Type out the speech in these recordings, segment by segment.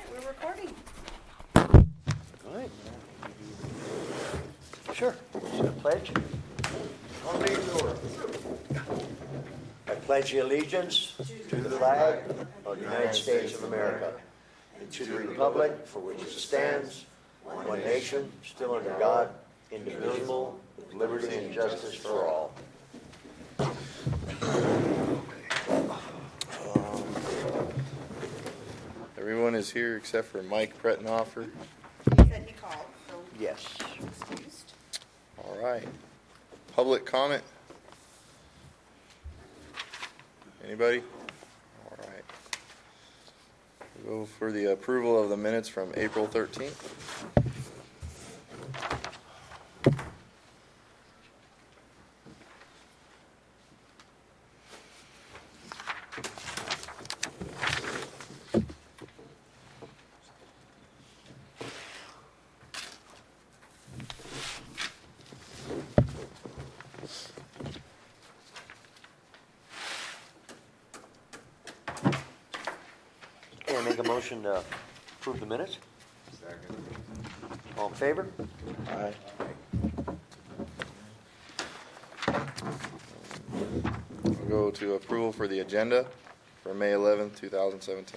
right, we're recording. All right. Sure. So pledge. I pledge allegiance to the flag of the United States of America and to the republic for which it stands, one nation, still under God, indivisible, with liberty and justice for all. Everyone is here except for Mike Prettenhofer. He said he called, so Yes. excused. All right. Public comment? Anybody? All right. We'll go for the approval of the minutes from April 13th. Can I make a motion to approve the minutes? Second. All in favor? Aye. We'll go to approval for the agenda for May 11th, 2017.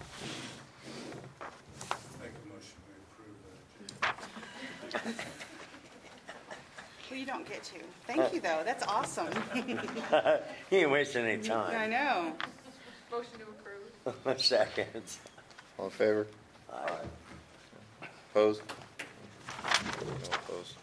Make a motion to approve that agenda. Well, you don't get to. Thank you, though. That's awesome. He ain't wasting any I time. know. Motion to approve. Seconds. All in favor? Aye. Opposed? No opposed.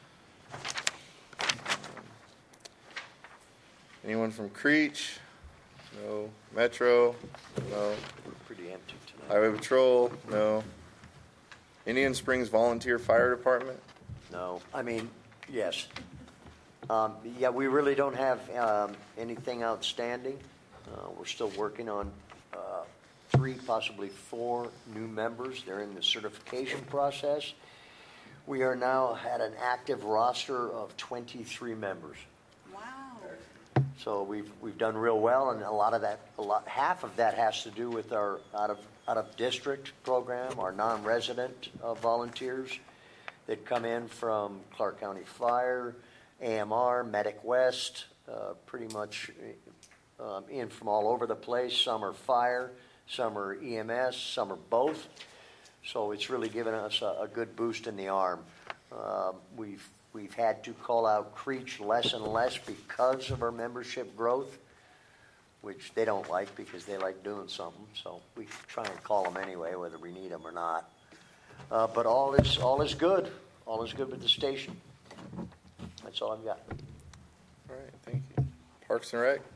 Anyone from Creech? No. Metro? No. Pretty empty tonight. Highway Patrol? No. Indian Springs Volunteer Fire Department? No, I mean, yes. Yeah, we really don't have anything outstanding. We're still working on 3, possibly 4 new members. They're in the certification process. We are now at an active roster of 23 members. Wow. So we've done real well, and half of that has to do with our out of district program, our non-resident volunteers that come in from Clark County Fire, AMR, Medic West, pretty much in from all over the place. Some are fire, some are EMS, some are both. So it's really given us a good boost in the arm. We've had to call out Creech less and less because of our membership growth, which they don't like because they like doing something. So we try and call them anyway, whether we need them or not. But all is good. All is good with the station. That's all I've got. All right, thank you. Parks and Rec?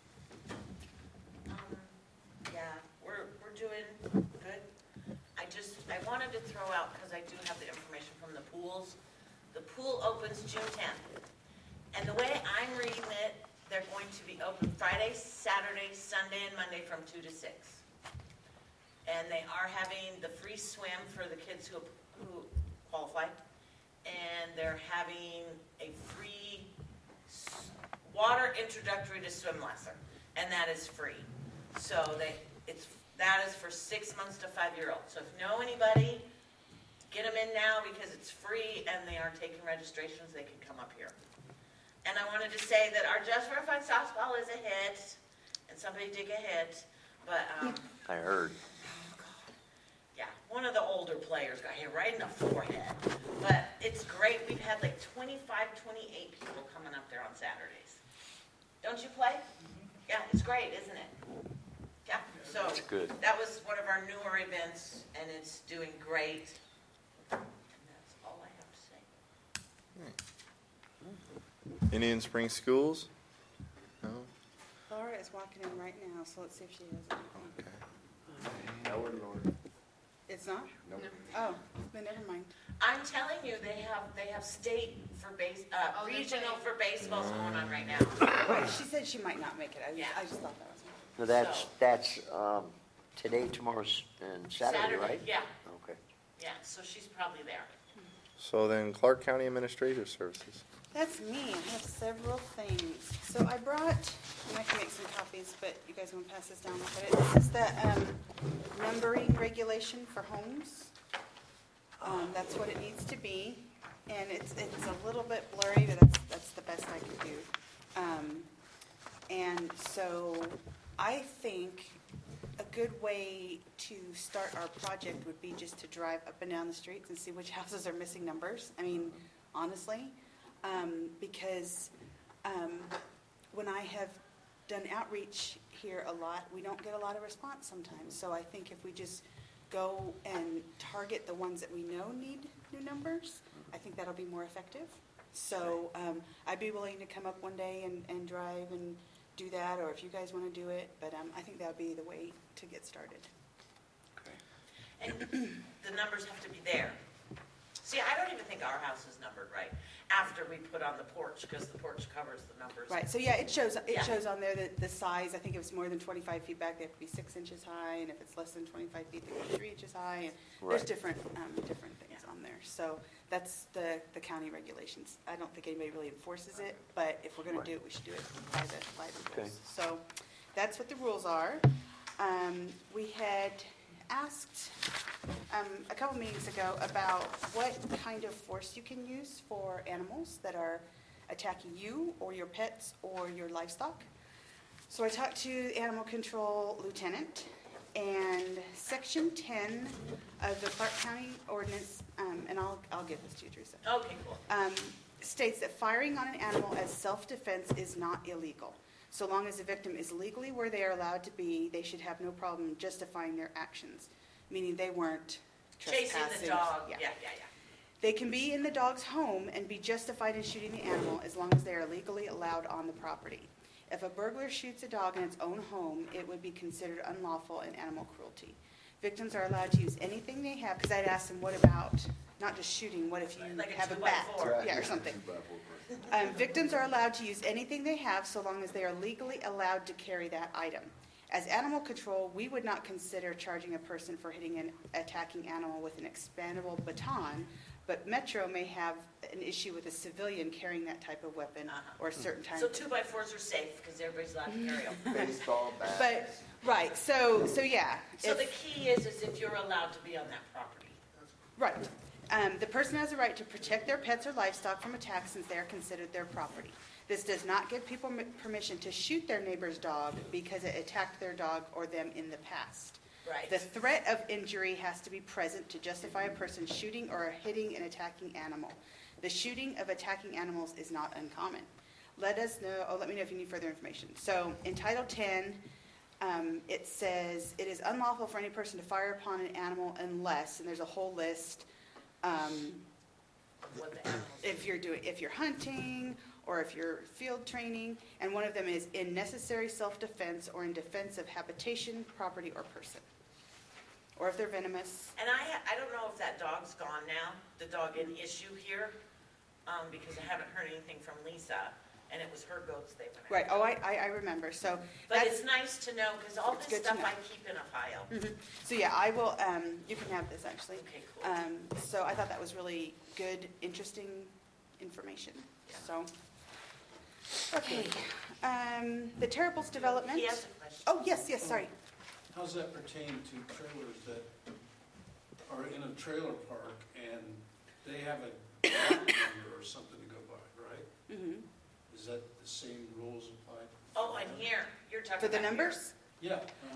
Yeah, we're doing good. I wanted to throw out, because I do have the information from the pools. The pool opens June 10th. And the way I'm reading it, they're going to be open Friday, Saturday, Sunday, and Monday from 2 to 6. And they are having the free swim for the kids who qualify. And they're having a free water introductory to swim lesson. And that is free. So that is for 6 months to 5-year-olds. So if you know anybody, get them in now because it's free and they aren't taking registrations. They can come up here. And I wanted to say that our Just for Fun softball is a hit, and somebody did get hit, but I heard. yeah, one of the older players got hit right in the forehead. But it's great. We've had like 25, 28 people coming up there on Saturdays. Don't you play? Yeah, it's great, isn't it? Yeah, so That's good. that was one of our newer events, and it's doing great. And that's all I have to say. Indian Springs Schools? No? Laura is walking in right now, so let's see if she has anything. Okay. Now we're in order. It's not? Nope. Oh, then never mind. I'm telling you, they have state for regional for baseballs going on right now. Right, she said she might not make it. I just thought that was. No, that's today, tomorrow, and Saturday, right? Yeah, Okay. yeah. So she's probably there. So then Clark County Administrative Services. That's me. I have several things. So I brought, and I can make some copies, but you guys want to pass this down? Look at it. This is the numbering regulation for homes. That's what it needs to be, and it's a little bit blurry, but that's the best I can do. And so I think a good way to start our project would be just to drive up and down the streets and see which houses are missing numbers. I mean, honestly, because when I have done outreach here a lot, we don't get a lot of response sometimes. So I think if we just go and target the ones that we know need new numbers, I think that'll be more effective. So I'd be willing to come up one day and drive and do that, or if you guys want to do it, but I think that would be the way to get started. Okay. And the numbers have to be there. See, I don't even think our house is numbered right after we put on the porch, because the porch covers the numbers. Right, so yeah, it shows Yeah. on there the size. I think if it's more than 25 feet back, they have to be 6 inches high, and if it's less than 25 feet, they be 3 inches high, and there's Right. different things on there. So that's the county regulations. I don't think anybody really enforces it, but if we're gonna Right. do it, we should do it by the Okay. rules. So that's what the rules are. We had asked a couple meetings ago about what kind of force you can use for animals that are attacking you or your pets or your livestock. So I talked to the animal control lieutenant, and section 10 of the Clark County ordinance, and I'll give this to you, Teresa, Okay, cool. states that firing on an animal as self-defense is not illegal. So long as the victim is legally where they are allowed to be, they should have no problem justifying their actions, meaning they weren't Chasing trespassing. the dog, Yeah. yeah. They can be in the dog's home and be justified in shooting the animal as long as they are legally allowed on the property. If a burglar shoots a dog in its own home, it would be considered unlawful and animal cruelty. Victims are allowed to use anything they have, because I'd asked them, what about, not just shooting, what if you Like a have a 2x4. bat? Yeah, or something. Victims are allowed to use anything they have so long as they are legally allowed to carry that item. As animal control, we would not consider charging a person for hitting an attacking animal with an expandable baton, but Metro may have an issue with a civilian carrying that type of weapon or a certain type. So 2x4s are safe, because everybody's allowed to carry them. Baseball bat. But, right, so yeah. So if- the key is if you're allowed to be on that property. Right. The person has a right to protect their pets or livestock from attack since they are considered their property. This does not give people permission to shoot their neighbor's dog because it attacked their dog or them in the past. Right. The threat of injury has to be present to justify a person shooting or hitting an attacking animal. The shooting of attacking animals is not uncommon. Let me know if you need further information. So in Title 10, it says, it is unlawful for any person to fire upon an animal unless, and there's a whole list, What the animals if you're hunting or if you're field training, and one of them is in necessary self-defense or in defense of habitation, property, or person. Or if they're venomous. And I don't know if that dog's gone now, the dog in issue here, because I haven't heard anything from Lisa, and it was her goats they went after. Right, oh, I remember, so But that's, it's nice to know, because all It's this good to stuff know. I keep in a file. so yeah, I will, you can have this actually. Okay, cool. So I thought that was really good, interesting information, Yeah. so. Okay, the Terribles development. He has a question. Oh, yes, sorry. How does that pertain to trailers that are in a trailer park and they have a lot number or something to go by, right? Mhm. Is that the same rules apply? Oh, and here, you're talking For about the here. numbers? Yeah.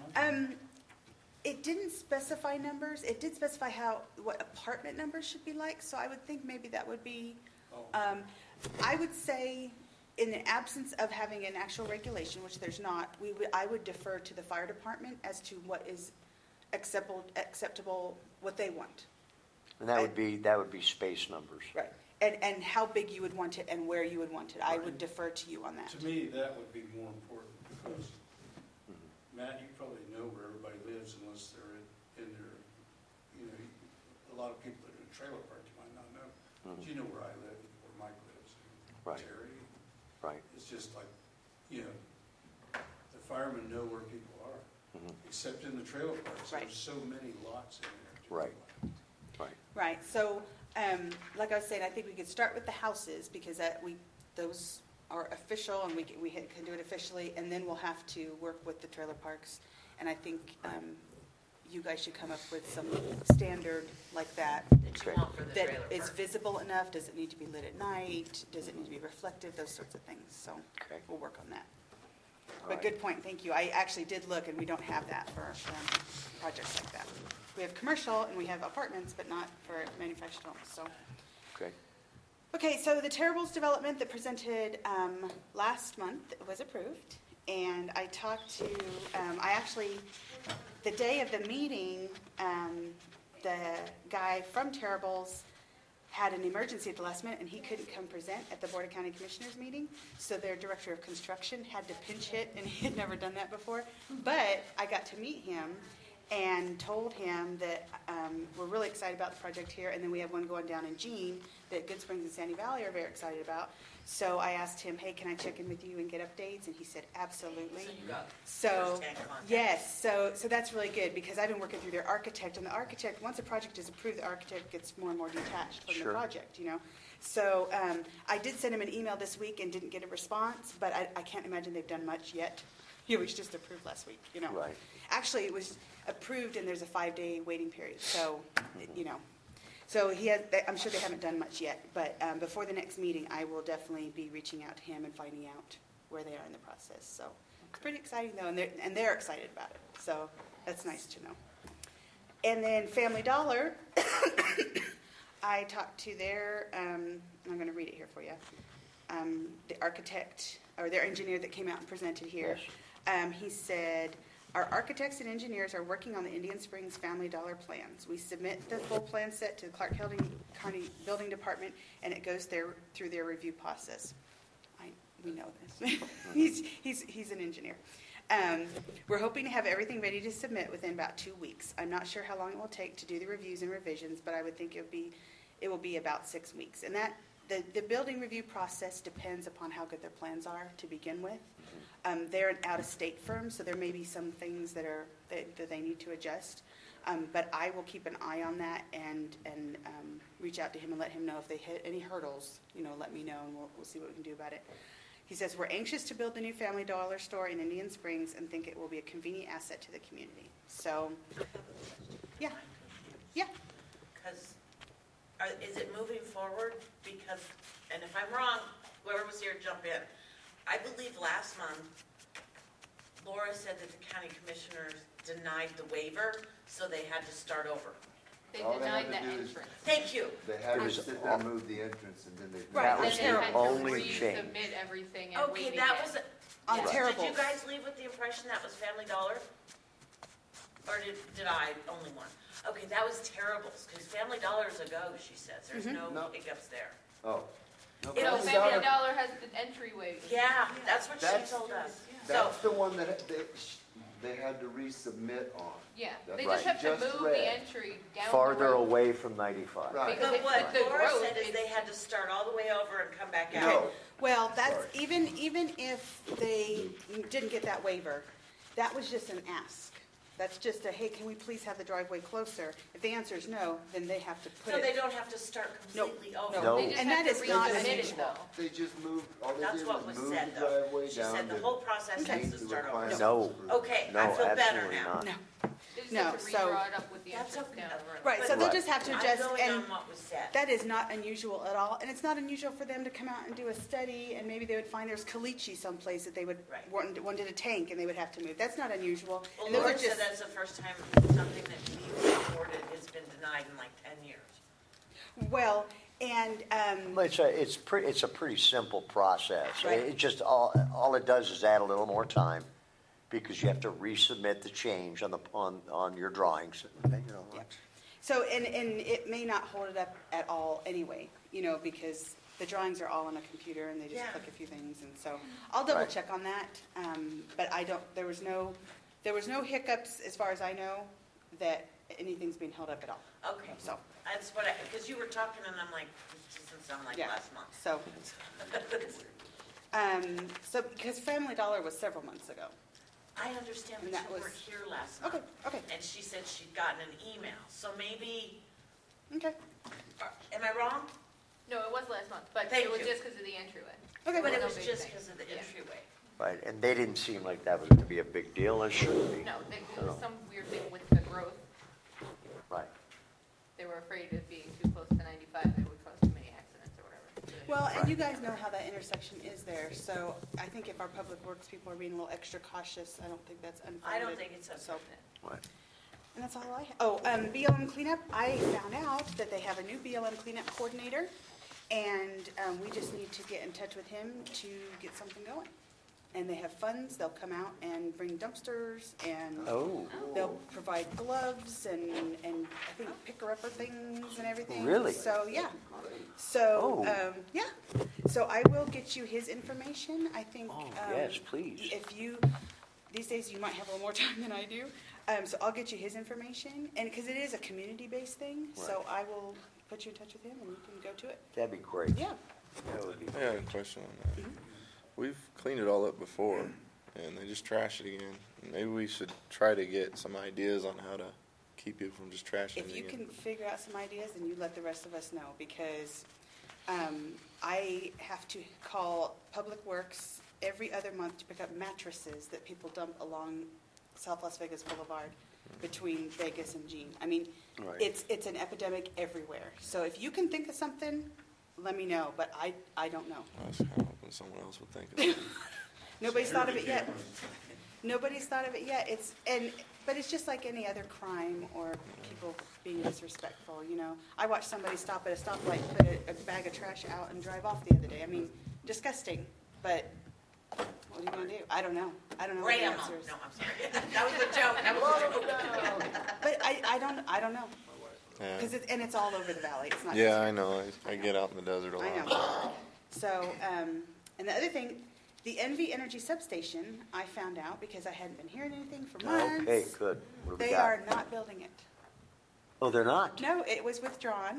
It didn't specify numbers. It did specify what apartment numbers should be like, so I would think maybe that would be, Oh, I would say, in the absence of having an actual regulation, which there's not, I would defer to the fire department as to what is acceptable, what they want. And that would be space numbers. Right. And how big you would want it and where you would want it. I would defer to you on that. to me, that would be more important because, Matt, you probably know where everybody lives unless they're in their, a lot of people that are in a trailer park you might not know. But you know where I live, where Mike lives, Right. Terry. Right. It's just like, the firemen know where people are, except in the trailer parks. Right. There's so many lots in there. to Right. go by. Right. Right, so, like I was saying, I think we could start with the houses, because those are official, and we can do it officially, and then we'll have to work with the trailer parks. And I think, you guys should come up with some standard like that. That you Okay. want for the That trailer is park. visible enough, does it need to be lit at night, does it need to be reflective, those sorts of things, so Okay. we'll work on that. All But right. good point, thank you. I actually did look, and we don't have that for projects like that. We have commercial and we have apartments, but not for manufactured homes, so. Okay. Okay, so the Terribles development that presented last month was approved, and I talked to, I actually, the day of the meeting, the guy from Terribles had an emergency at the last minute, and he couldn't come present at the Board of County Commissioners meeting, so their director of construction had to pinch hit, and he had never done that before. But I got to meet him and told him that we're really excited about the project here, and then we have one going down in Jean that Good Springs and Sandy Valley are very excited about. So I asked him, hey, can I check in with you and get updates? And he said, absolutely. So you got So, first-hand contact. yes, so that's really good, because I've been working through their architect, and the architect, once a project is approved, the architect gets more and more detached from the Sure. project, you know? So I did send him an email this week and didn't get a response, but I can't imagine they've done much yet. It was just approved last week, you know? Right. Actually, it was approved, and there's a 5-day waiting period, so, you know. So I'm sure they haven't done much yet, but before the next meeting, I will definitely be reaching out to him and finding out where they are in the process. So it's pretty exciting, though, and they're excited about it, so that's nice to know. And then Family Dollar, I talked to their, and I'm going to read it here for you, the architect, or their engineer that came out and presented here. He said, our architects and engineers are working on the Indian Springs Family Dollar plans. We submit the full plan set to the Clark County Building Department, and it goes through their review process. We know this. He's an engineer. We're hoping to have everything ready to submit within about 2 weeks. I'm not sure how long it will take to do the reviews and revisions, but I would think it will be about 6 weeks. And that the building review process depends upon how good their plans are to begin with. They're an out-of-state firm, so there may be some things that they need to adjust. But I will keep an eye on that and reach out to him and let him know if they hit any hurdles. Let me know, and we'll see what we can do about it. He says, we're anxious to build the new Family Dollar store in Indian Springs and think it will be a convenient asset to the community. So, yeah. Because, is it moving forward? Because, and if I'm wrong, whoever was here, jump in. I believe last month, Laura said that the county commissioners denied the waiver, so they had to start over. They All they denied had the to do is- entrance. Thank you. They had It to was sit there and move the entrance, and then they. Right, That was And their they had to only change. resubmit everything and Okay, waiting that it. was, On Yeah. Terribles. did you guys leave with the impression that was Family Dollar? Or did I only one? Okay, that was Terribles, because Family Dollar's a go, she says. There's no No. hiccups there. Oh. No, It No, was Family Dollar has the entryway. Yeah, that's what she That's- told us. So, That's the one that they had to resubmit on. Yeah, That's they right. just have to Just move read. the entry down Farther the road. away from 95. Right. Because but what it's the Laura growth, said is it's- they had to start all the way over and come back out. No. Well, that's, Sorry. even if they didn't get that waiver, that was just an ask. That's just a, hey, can we please have the driveway closer? If the answer is no, then they have to put So they it. don't have to start No, completely over. No. They just And have that to is not resubmit it, unusual. though. They just moved, all they That's did what was was move said, the though. driveway She down said the to whole process has meet to the start over. requirements. No. Okay, No, I feel better absolutely now. not. No. They just No, have to so- redraw it up with the That's entrance okay. down the road. Right, so But they'll just have to I'm adjust, going and on what was said. that is not unusual at all. And it's not unusual for them to come out and do a study, and maybe they would find there's caliche someplace that they would, Right. wanted a tank, and they would have to move. That's not unusual. Well, And those are Laura said just- that's the first time something that we reported has been denied in like 10 years. Well, and, Well, it's a pretty simple process. Right. It just, all it does is add a little more time, because you have to resubmit the change on your drawings, Yeah. So, and it may not hold it up at all anyway, because the drawings are all on a computer and they just Yeah. click a few things, and so I'll double Right. check on that. But there was no hiccups as far as I know that anything's being held up at all. Okay, So, that's what because you were talking and I'm like, this doesn't sound like yeah. last month. So, because Family Dollar was several months ago. I understand, And but that you was- weren't here last month. Okay. And she said she'd gotten an email, so maybe, Okay. am I wrong? No, it was last month, but Thank it was you. just because of the entryway. Okay. But it No was big just thing. because of the Yeah. entryway. Right, and they didn't seem like that was going to be a big deal, and it shouldn't be. No, there No. was some weird thing with the growth. you guys know how that intersection is there, so I think if our public works people are being a little extra cautious, I don't think that's unfounded. I don't think it's So, What? and that's all I have. Oh, BLM cleanup, I found out that they have a new BLM cleanup coordinator, and we just need to get in touch with him to get something going. And they have funds, they'll come out and bring dumpsters, and Oh, they'll provide gloves and I think picker-upper things and everything. Really? So, yeah. So, Oh. yeah. So I will get you his information. I think. Oh, yes, please. If you, these days you might have a little more time than I do. So I'll get you his information, and because it is a community-based thing, so I will put you in touch with him and you can go to it. that'd be great. Yeah. That would be I got a question on that. We've cleaned it all up before, and they just trash it again. Maybe we should try to get some ideas on how to keep people from just trashing it If you again. can figure out some ideas, then you let the rest of us know, because I have to call Public Works every other month to pick up mattresses that people dump along South Las Vegas Boulevard between Vegas and Jean. I mean, Right. it's an epidemic everywhere. So if you can think of something, let me know, but I don't know. I was kind of hoping someone else would think of it. Nobody's thought of it yet. Nobody's thought of it yet. But it's just like any other crime or people being disrespectful, you know. I watched somebody stop at a stoplight, put a bag of trash out and drive off the other day. I mean, disgusting, but what are you gonna do? I don't know. I don't know what the Ram 'em. answer is. No, I'm sorry. That was a joke. That was a joke. But I don't know. Yeah. Because it's all over the valley. It's not Yeah, just I know. I get out in the desert a lot. I know. So, and the other thing, the NV Energy Substation, I found out because I hadn't been hearing anything for months. Okay, good. What do we They got? are not building it. Oh, they're not? No, it was withdrawn.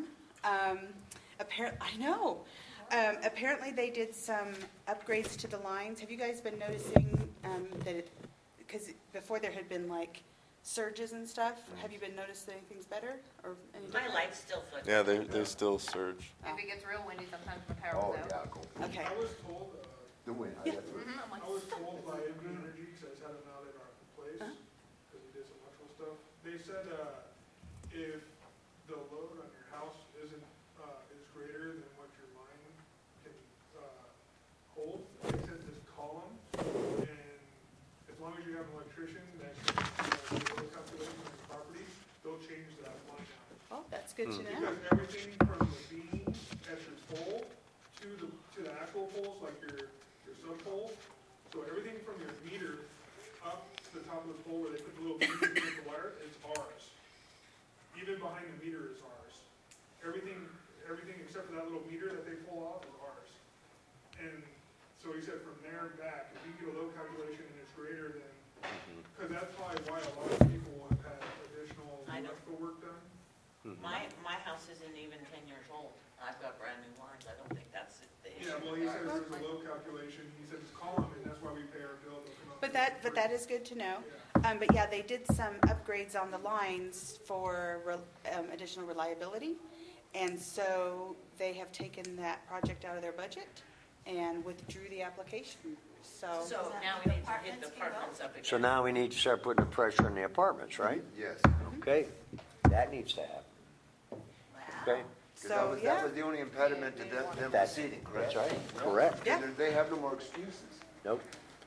I know. Apparently, they did some upgrades to the lines. Have you guys been noticing that it, because before there had been like surges and stuff, have you been noticing anything's better or any My different? lights still flicker. Yeah, they still surge. If it gets real windy, sometimes my power Oh, goes out. yeah, go. Okay. I was told, The wind. Yeah. I'm like, I was told by NV Energy, because I just had them out at our place, Uh-huh. because we did some electrical stuff. They said, if the load on your house isn't, is greater than what your line can, hold, they said just call them, and as long as you have an electrician that can, do the load calculation on your property, they'll change that line out. Oh, that's good to know. Because everything from the beam at your pole to the actual poles, like your sub-pole, so everything from your meter up to the top of the pole where they put the little beam to get the wire, is ours. Even behind the meter is ours. Everything except for that little meter that they pull off is ours. And so he said from there back, if you get a load calculation and it's greater than, because that's probably why a lot of people have had additional I know. electrical work done. My house isn't even 10 years old. I've got brand new lines. I don't think that's the issue. Yeah, well, he says there's a load calculation, he said just call them, and that's why we pay our bill. They'll come out But for that free. is good to know. Yeah. But yeah, they did some upgrades on the lines for additional reliability. And so they have taken that project out of their budget and withdrew the application. So, So now we need to hit the apartments up again. So now we need to start putting the pressure on the apartments, right? Yes. Okay, that needs to happen. Okay, Because So, that yeah. was the only impediment to them that's, proceeding, that's correct? right, correct. Yeah. They have no more excuses. Nope.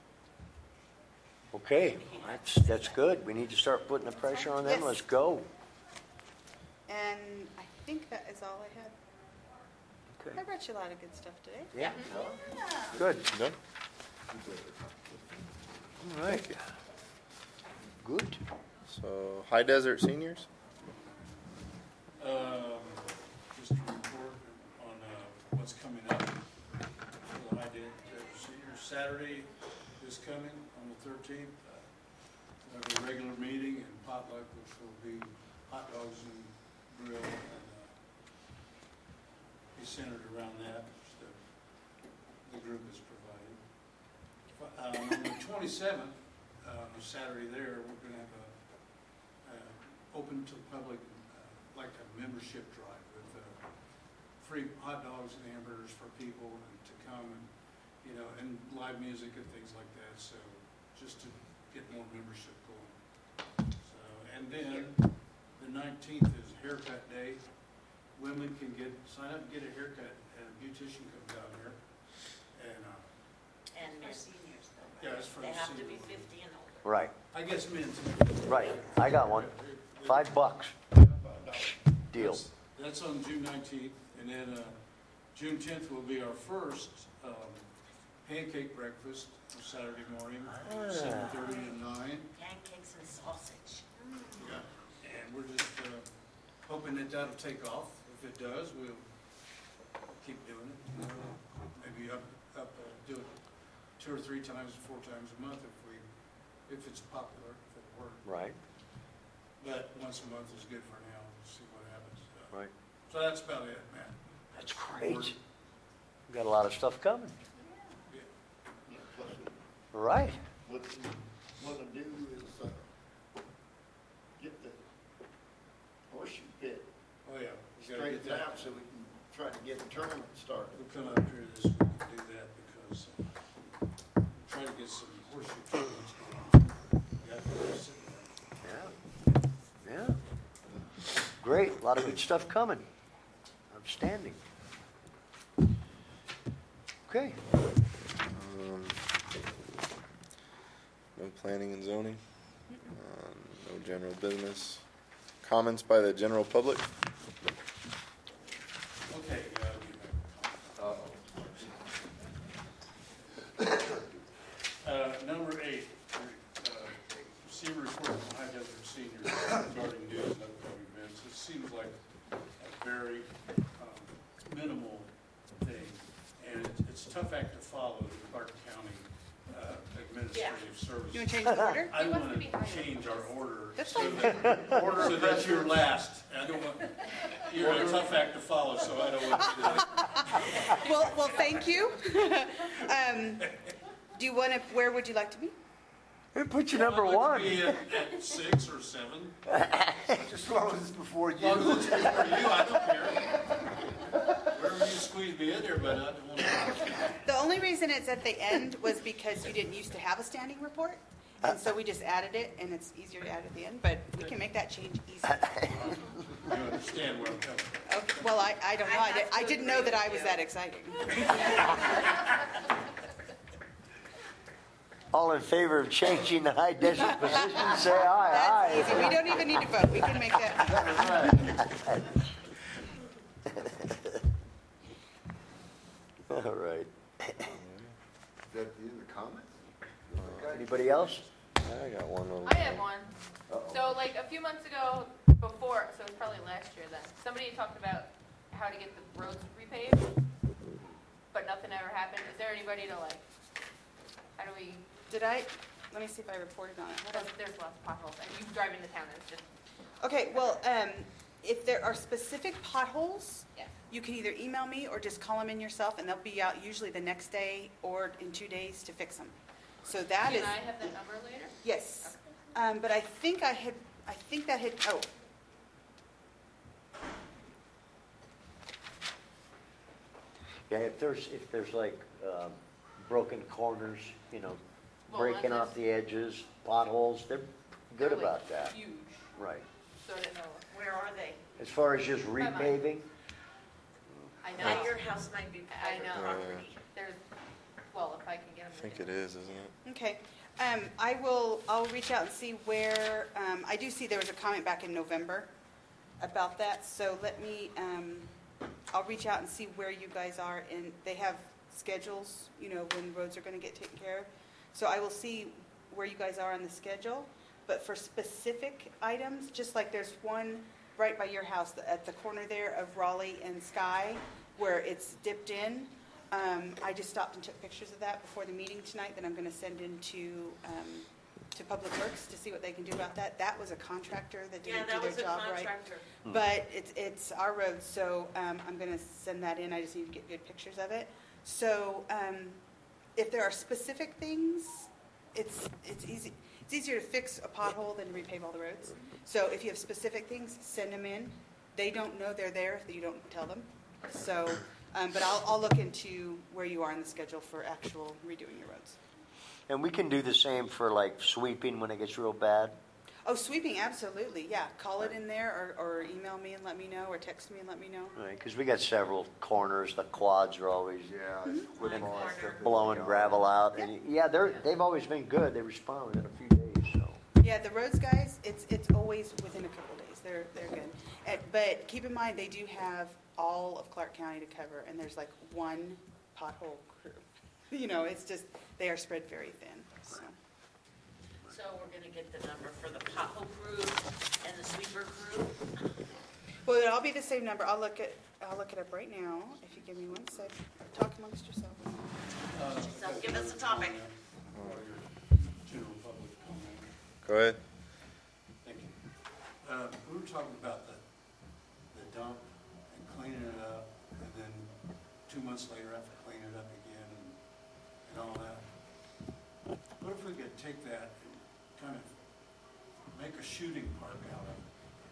Okay, that's good. We need to start putting the pressure on them. Yes. Let's go. and I think that is all I had. I Okay. brought you a lot of good stuff today. Yeah. Good. Done? All right. Good. So, High Desert Seniors? Just to report on what's coming up for the High Desert Senior Saturday is coming on the 13th. We'll have a regular meeting and potluck, which will be hot dogs and grill, and be centered around that, which the group is providing. On the 27th, on Saturday there, we're going to have open to the public, like a membership drive with free hot dogs and hamburgers for people to come and, and live music and things like that. So just to get more membership going. So, and then the 19th is haircut day. Women can sign up and get a haircut, and beautician come down here, and, And they're seniors though. yeah, it's for They the have to be senior. 50 and older. Right, I guess men's. right. I got one. $5 deal. That's on June 19th, and then June 10th will be our first pancake breakfast on Saturday morning, 7:30 to 9. Pancakes and sausage. Yeah. And we're just hoping that that'll take off. If it does, we'll keep doing it. Maybe do it 2 or 3 times, 4 times a month if it's popular, if it works. Right, But once a month is good for now. We'll see what happens. right. So that's about it, man. That's great. We got a lot of stuff coming. Yeah. Yeah, plus Right. what we wanna do is, get the horseshoe pit Oh, yeah. We gotta get straightened that. out so we can try to get a tournament started. We'll come up here this week and do that because try to get some horseshoe tournaments going on. Yeah, we're sitting there. Yeah. Yeah. Great. A lot of good stuff coming. Outstanding. Okay. No planning and zoning. No general business. Comments by the general public? Okay. Number 8, receive a report from High Desert Seniors regarding news and upcoming events. It seems like a very minimal thing, and it's a tough act to follow, the Clark County Administrative Services. You want to change the order? I He wants want to be to higher. change our order That's so fine. that you're last. I don't want, you're a tough act to follow, so I don't want you to. Well, thank you. Do you want to, where would you like to be? Hey, put you number I'd like one. to be at 6 or 7. Just as long as it's before As long as it's good for you, I don't care. Wherever you squeeze me in there, but I don't want to. The only reason it's at the end was because you didn't used to have a standing report. And so we just added it, and it's easier to add at the end, but we can make that change easy. You understand where I'm coming from. Okay, well, I don't know. I didn't know that I was that exciting. All in favor of changing the high desert position, say aye. That's easy. We don't even need to vote. We can make that. All right. Is that the end of the comments? Anybody else? I got one little. I have one. So like a few months ago, before, so it was probably last year then, somebody talked about how to get the roads repaved, but nothing ever happened. Is there anybody to like, how do we, Did I? Let me see if I reported on it. Hold on. there's lots of potholes, and you drive into town and it's just, Okay, well, if there are specific potholes, yeah. you can either email me or just call them in yourself, and they'll be out usually the next day or in 2 days to fix them. So that is, Can I have that number later? yes. But I think that had, oh. Yeah, if there's like broken corners, Well, breaking that's off the edges, potholes, they're good They're, like, about that. Huge, Right. so I don't know. Where are they? As far as just Bye-bye. repaving, I Now, know, your house might be I private know. property. There's, well, if I can get them. I think it is, isn't it? Okay. I'll reach out and see where, I do see there was a comment back in November about that, so let me, I'll reach out and see where you guys are, and they have schedules, when roads are gonna get taken care of. So I will see where you guys are on the schedule, but for specific items, just like there's one right by your house, at the corner there of Raleigh and Sky, where it's dipped in. I just stopped and took pictures of that before the meeting tonight that I'm going to send into to Public Works to see what they can do about that. That was a contractor that Yeah, didn't that do was their a job right. contractor. But it's our road, so I'm going to send that in. I just need to get good pictures of it. So if there are specific things, it's easy. It's easier to fix a pothole than to repave all the roads. So if you have specific things, send them in. They don't know they're there if you don't tell them. So, but I'll look into where you are in the schedule for actual redoing your roads. and we can do the same for like sweeping when it gets real bad. Oh, sweeping, absolutely, yeah. Call it in there or email me and let me know, or text me and let me know. Right, because we got several corners, the quads are always Yeah. One and corner. blowing gravel out. And yeah, they've always been good. They respond within a few days, so. Yeah, the roads guys, it's always within a couple days. They're good. But keep in mind, they do have all of Clark County to cover, and there's like one pothole crew. You know, it's just, they are spread very thin, so. So we're gonna get the number for the pothole crew and the sweeper crew. Well, it'll all be the same number. I'll look it up right now, if you give me one sec. Talk amongst yourselves. So give us a topic. General public comment. Go ahead. Thank you. We were talking about the dump and cleaning it up, and then 2 months later, have to clean it up again and all that. What if we could take that and kind of make a shooting park out of it?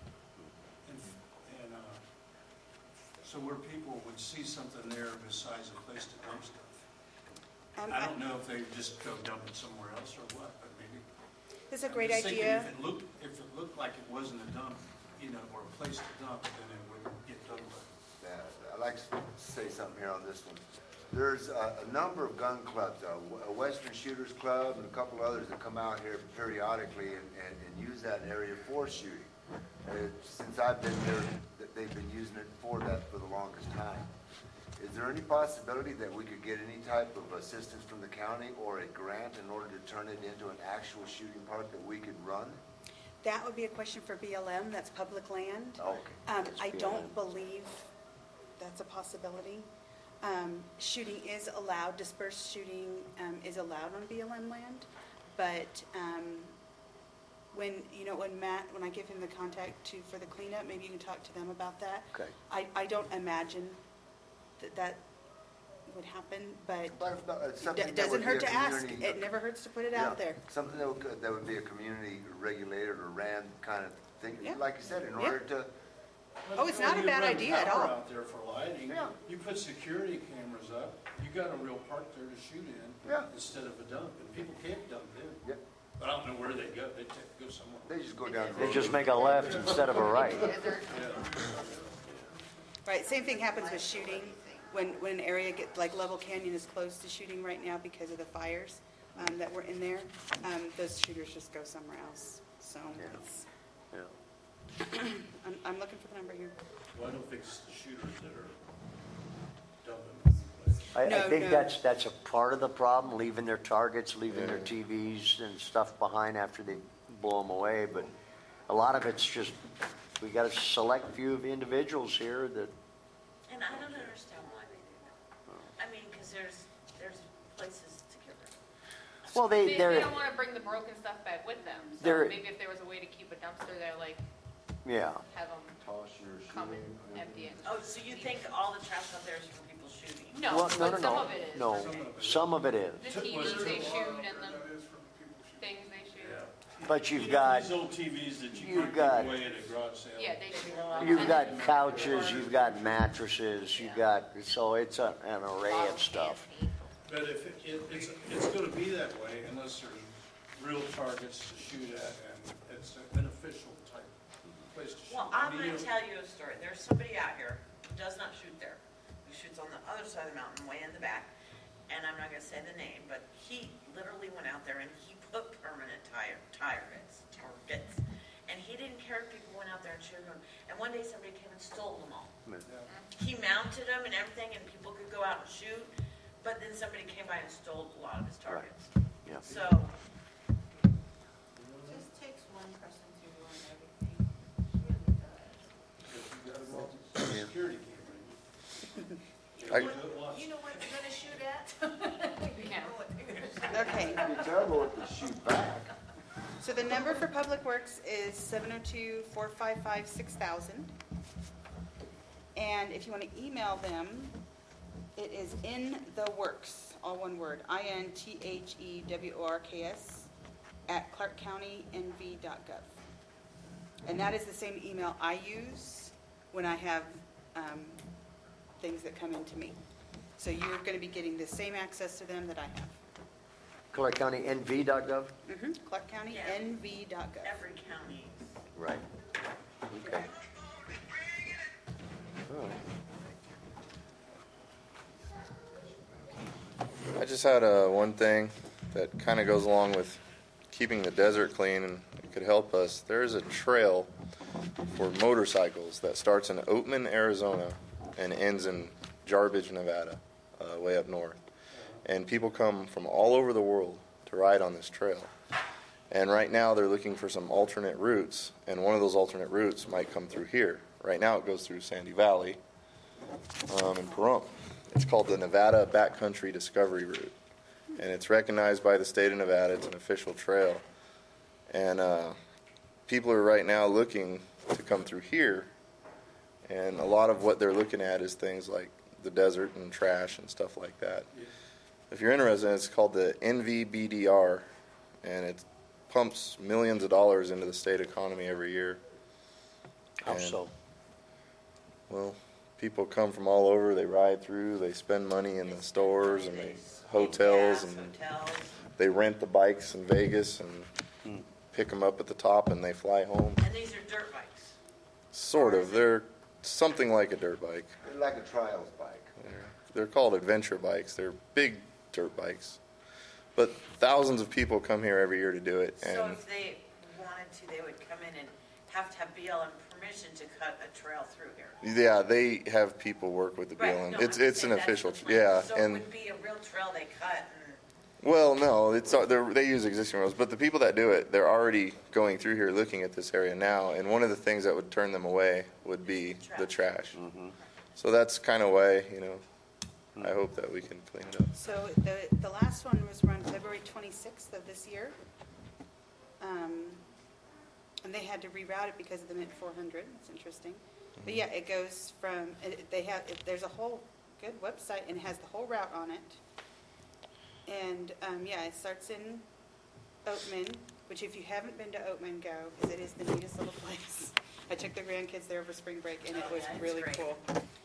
And so where people would see something there besides a place to dump stuff. I don't know if they just go dump it somewhere else or what, but maybe. This is a great I'm just thinking idea. If it looked like it wasn't a dump, you know, or a place to dump, then it wouldn't get dumped. Yeah, I'd like to say something here on this one. There's a number of gun clubs, a Western Shooters Club and a couple others that come out here periodically and use that area for shooting. Since I've been there, they've been using it for that for the longest time. Is there any possibility that we could get any type of assistance from the county or a grant in order to turn it into an actual shooting park that we could run? That would be a question for BLM, that's public land. Okay. I don't believe that's a possibility. Shooting is allowed, dispersed shooting is allowed on BLM land, but when I give him the contact for the cleanup, maybe you can talk to them about that. Okay. I don't imagine that would happen, but It's something it that doesn't would hurt be a to ask. community- It never hurts to put it Yeah, out there. Something that would be a community regulated or ran kind of thing, Yeah. like you said, in Yeah. order to, Oh, it's not a bad idea at all. You run power out there for lighting. Yeah. You put security cameras up, you got a real park there to shoot in. Yeah. Instead of a dump, and people can't dump in. yeah, But I don't know where they go, they go somewhere. they just go down the They road. just make a left instead of a right. Right, same thing happens with shooting, when an area like Level Canyon is closed to shooting right now because of the fires that were in there, those shooters just go somewhere else, so it's, Yeah. I'm looking for the number here. Well, I don't think it's the shooters that are dumping. I No, think no. that's a part of the problem, leaving their targets, leaving their TVs and stuff behind after they blow them away. But a lot of it's just, we got a select few of individuals here that, And I don't understand why they do that. I mean, because there's places to give it. well, They they're, don't want to bring the broken stuff back with them, so They're- maybe if there was a way to keep a dumpster there, like, yeah. have them Toss your come and shooting. empty it. Oh, so you think all the trash out there is for people shooting? No, Well, but some of it is. No, some of it is. The TVs they shoot and the That is from people shooting. things they shoot. But you've You know, got, these old TVs that you you've can't got- give away at a garage sale. Yeah, they shoot. you've got couches, you've got mattresses, you've got, so it's an array of stuff. But if it's gonna be that way unless there's real targets to shoot at and it's a beneficial type place to shoot. Well, I I'm mean, gonna tell you a story. There's somebody out here who does not shoot there, who shoots on the other side of the mountain, way in the back. And I'm not gonna say the name, but he literally went out there and he put permanent targets. And he didn't care if people went out there and shooted them. And one day somebody came and stole them all. He mounted them and everything and people could go out and shoot, but then somebody came by and stole a lot of his targets. Yeah. So, Just takes one person to ruin everything. Really does. if you got a security camera, I- you do it once. You know what you're gonna shoot at? Yeah. Okay, It'd be terrible if they shoot back. so the number for Public Works is 702-455-6000. And if you want to email them, it is intheworks, all one word, INTHEWORKS @clarkcountynv.gov. And that is the same email I use when I have things that come into me. So you're going to be getting the same access to them that I have. ClarkCountyNV.gov? ClarkCountyNV.gov. Every county. Right. Okay. Oh. I just had one thing that kind of goes along with keeping the desert clean and it could help us. There is a trail for motorcycles that starts in Oatman, Arizona and ends in Jarbidge, Nevada, way up north. And people come from all over the world to ride on this trail. And right now they're looking for some alternate routes, and one of those alternate routes might come through here. Right now it goes through Sandy Valley and Pahrump. It's called the Nevada Backcountry Discovery Route, and it's recognized by the state of Nevada. It's an official trail, and people are right now looking to come through here, and a lot of what they're looking at is things like the desert and trash and stuff like that. If you're interested, it's called the NVBDR, and it pumps millions of dollars into the state economy every year. How And, so? Well, people come from all over. They ride through. They spend money in the stores and the hotels, and Hotels. they rent the bikes in Vegas and pick them up at the top, and they fly home. And these are dirt bikes. Sort of. They're something like a dirt bike. They're like a trials bike. They're called adventure bikes. They're big dirt bikes. But thousands of people come here every year to do it. So And if they wanted to, they would come in and have to have BLM permission to cut a trail through here. yeah, they have people work with the Right, BLM. no, It's I'm an saying that's official. the plan. Yeah, So it and would be a real trail they cut and. well, no, they use existing roads, but the people that do it, they're already going through here looking at this area now, and one of the things that would turn them away would be the trash. So that's kind of why, I hope that we can clean it up. So the last one was run February 26th of this year. And they had to reroute it because of the Mint 400. It's interesting. But yeah, it goes from, there's a whole good website and it has the whole route on it. And yeah, it starts in Oatman, which if you haven't been to Oatman, go, because it is the neatest little place. I took the grandkids there over spring break and it Oh, was yeah, it's really great. cool.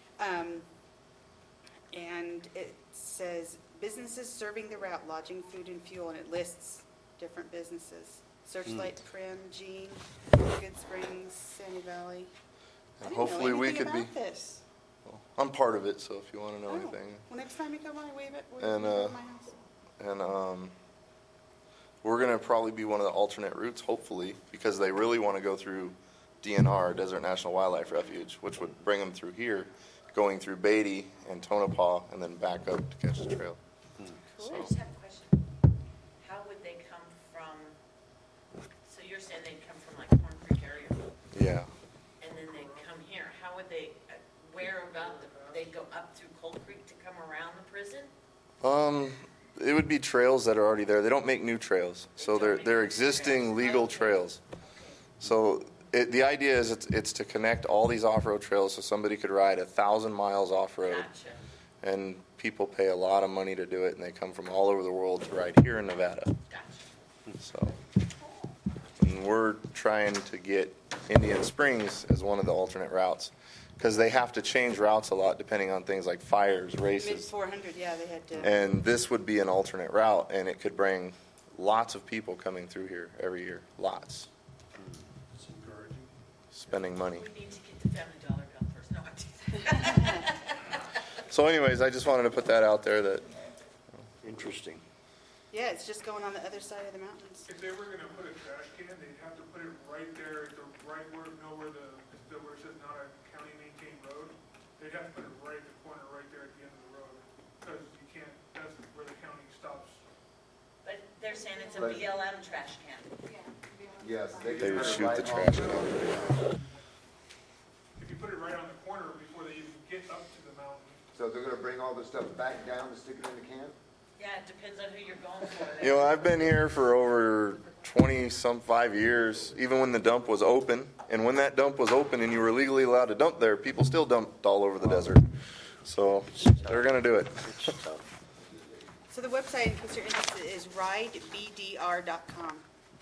And it says businesses serving the route, lodging, food, and fuel, and it lists different businesses. Searchlight, Prim, Jean, Good Springs, Sandy Valley. I didn't know Hopefully we anything could be. about this. I'm part of it, so if you want to know Oh, anything. well, next time you come by, wave it And, at my house. And we're going to probably be one of the alternate routes, hopefully, because they really want to go through DNR, Desert National Wildlife Refuge, which would bring them through here, going through Beatty and Tonopah, and then back up to catch the trail. I So, just have a question. How would they come from, so you're saying they'd come from like Corn Creek area, yeah. and then they'd come here. How would they, where about, they'd go up through Cold Creek to come around the prison? It would be trails that are already there. They don't make new trails, so they're existing legal trails. So the idea is it's to connect all these off-road trails so somebody could ride 1,000 miles off-road. Gotcha. And people pay a lot of money to do it, and they come from all over the world to ride here in Nevada. Gotcha. So, and we're trying to get Indian Springs as one of the alternate routes, because they have to change routes a lot depending on things like fires, Mint races. 400, yeah, they had to. And this would be an alternate route, and it could bring lots of people coming through here every year. Lots. It's encouraging. Spending money. We need to get the Family Dollar bill first. No, I'm teasing. So anyways, I just wanted to put that out there that Interesting. Yeah, it's just going on the other side of the mountains. If they were gonna put a trash can, they'd have to put it right there, where it says not a county maintained road. They'd have to put it right at the corner, right there at the end of the road, because you can't, that's where the county stops. But they're saying it's a But- BLM trash can. Yes, they can would put it shoot right the on trash the- can. If you put it right on the corner before they even get up to the mountain. So they're gonna bring all the stuff back down and stick it in the can? Yeah, it depends on who you're going for. You know, I've been here for over 5 years, even when the dump was open. And when that dump was open and you were legally allowed to dump there, people still dumped all over the desert. So they're going to do it. It's tough. So the website, in case you're interested, is ridebdr.com.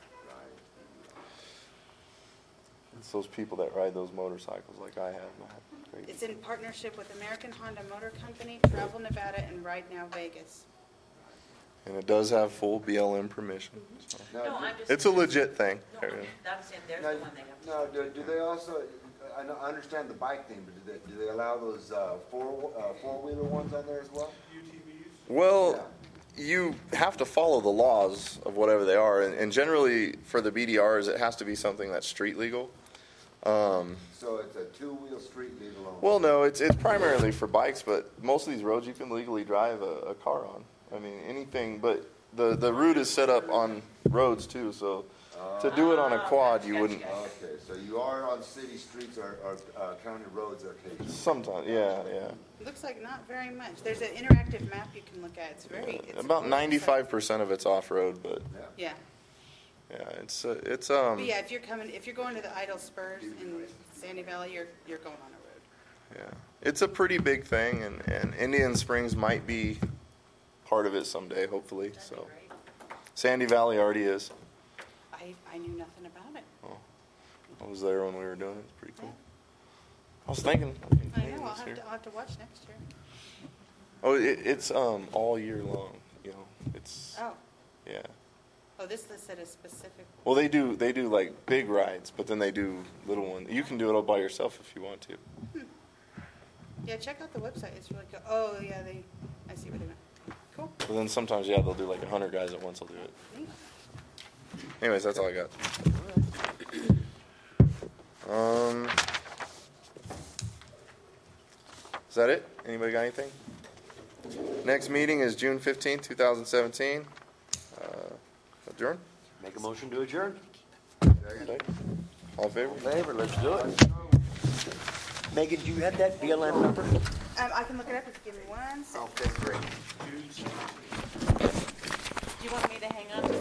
It's those people that ride those motorcycles like I have. Great. It's in partnership with American Honda Motor Company, Travel Nevada, and Ride Now Vegas. And it does have full BLM permission. So. No, I'm just. It's a legit thing. No, I'm saying there's Now, the one they have. now, do they also, I understand the bike thing, but do they allow those four-wheeler ones on there as well? UTVs. Well, you have to follow the laws of whatever they are, and generally for the BDRs, it has to be something that's street legal. So it's a two-wheel street legal only? Well, no, it's primarily for bikes, but most of these roads you can legally drive a car on. I mean, anything, but the route is set up on roads too, so to do it on a quad, you wouldn't. Okay, so you are on city streets or county roads occasionally? Sometimes, yeah. Looks like not very much. There's an interactive map you can look at. It's About 95% of it's off-road, but Yeah. yeah, it's But yeah, if you're going to the Idle Spurs in Sandy Valley, you're going on a road. yeah, it's a pretty big thing, and Indian Springs might be part of it someday, hopefully. So Sandy Valley already is. I knew nothing about it. I was there when we were doing it. It's pretty cool. I was thinking. I hey, know, I'll this year. have to watch next year. Oh, it's all year long. You know, it's Oh, yeah. oh, this listed a specific, Well, they do like big rides, but then they do little ones. You can do it all by yourself if you want to. yeah, check out the website. It's really cool. Oh, yeah, I see what they meant. Cool. But then sometimes, yeah, they'll do like 100 guys at once. Will do it. Neat. Anyways, that's all I got. Is that it? Anybody got anything? Next meeting is June 15th, 2017. Adjourn? Make a motion to adjourn. Okay. All in favor? Favor, let's do it. Megan, do you have that BLM number? I can look it up if you give me one second. Okay, great. Do you want me to hang on?